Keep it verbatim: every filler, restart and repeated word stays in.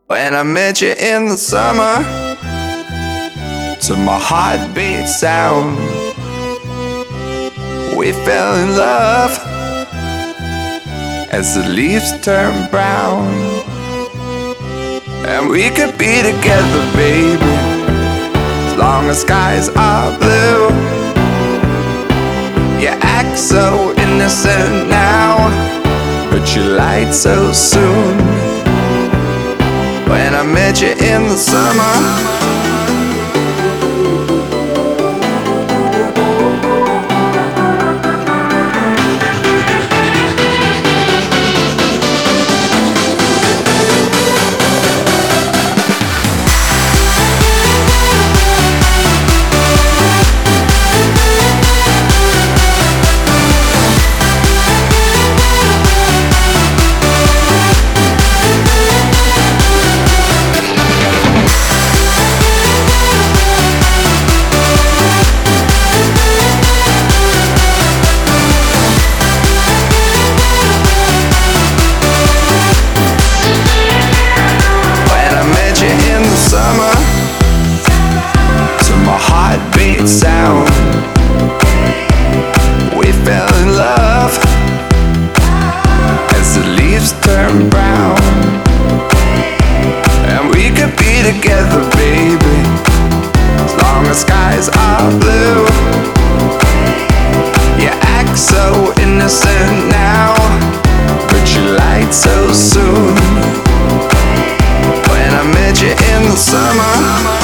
When I met you in the summer, to my heartbeat sound, we fell in love as the leaves turn brown. And we could be together, baby, as long as skies are blue. You act so innocent now, but you lied so soon. When I met you in the summer, heartbeat sound, we fell in love as the leaves turn brown. And we could be together, baby, as long as skies are blue. You act so innocent now, but you lied so soon. When I met you in the summer,